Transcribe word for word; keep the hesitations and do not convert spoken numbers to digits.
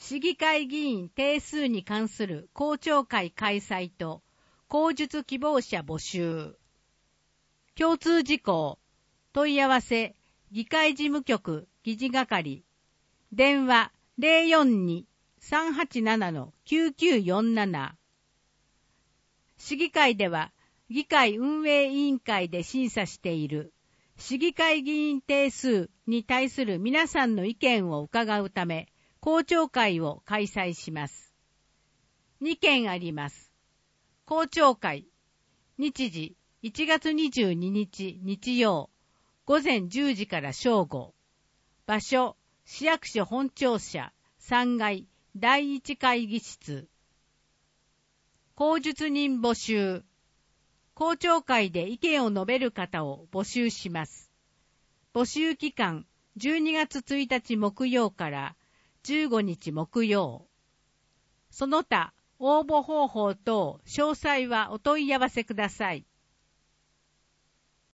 市議会議員定数に関する公聴会開催と口述希望者募集。共通事項、問い合わせ、議会事務局議事係、電話 ゼロよんに さんはちなな きゅうきゅうよんなな。市議会では、議会運営委員会で審査している市議会議員定数に対する皆さんの意見を伺うため、公聴会を開催します。にけんあります。公聴会、日時いちがつにじゅうににち日曜、午前じゅうじから正午。場所、市役所本庁舎さんがいだいいち会議室。口述人募集。公聴会で意見を述べる方を募集します。募集期間じゅうにがつついたち木曜からじゅうごにち木曜。その他応募方法等詳細はお問い合わせください。